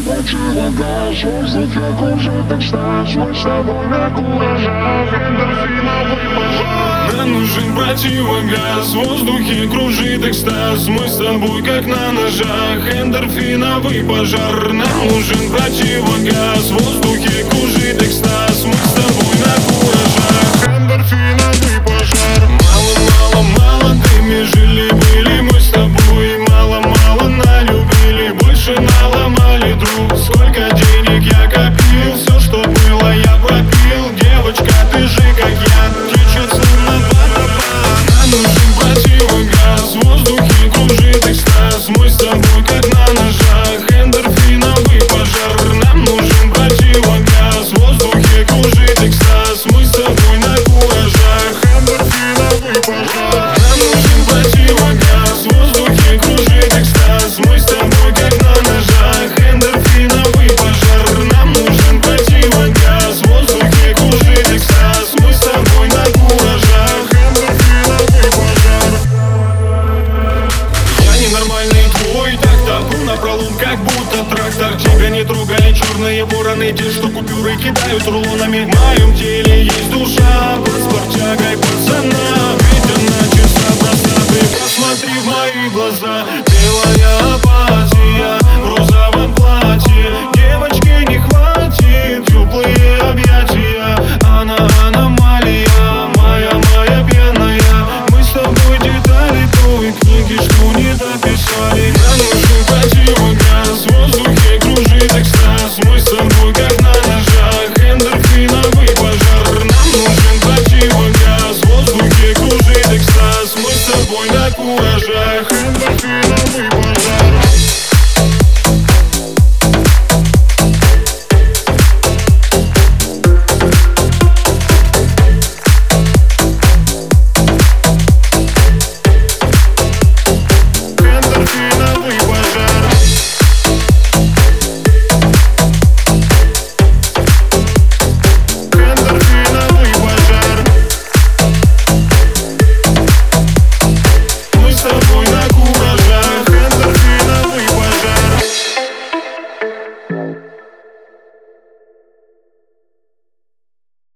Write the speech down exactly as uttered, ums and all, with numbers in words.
хватило газ, воздухе кружит экстаз. Мы с тобой на куражах, эндорфиновый пожар. Нам нужен противогаз, в воздухе кружит экстаз. Мы с тобой как на ножах, эндорфиновый пожар. Нам нужен противогаз, в воздухе кружит экстаз. Мы с тобой на куражах, эндорфиновый пожар. Мало-мало молодыми жили-были мы с тобой. Мало-мало налюбили, больше наломали, друг. Сколько денег я копил, все, что было, я пропил. Девочка, ты же как я, течет словно водопад. Нам нужен противогаз, в воздухе кружит экстаз. Мы с тобой как на ножах, эндорфиновый пожар. Нам нужен противогаз, в воздухе кружит экстаз. Мы с тобой на куражах, эндорфиновый пожар. Нам нужен противогаз, в воздухе кружит экстаз. Мы с тобой как на ножах, эндорфиновый пожар. Нам нужен противогаз, в воздухе кружит экстаз. Мы с тобой на куражах, эндорфиновый пожар. Я ненормальный твой, так табу напролом, как будто трактор. Тебя не трогали черные вороны, те, что купюры кидают рулонами. В моем теле есть душа, под спортягой пацана. Ведь она чиста, проста, ты посмотри в мои глаза. Белая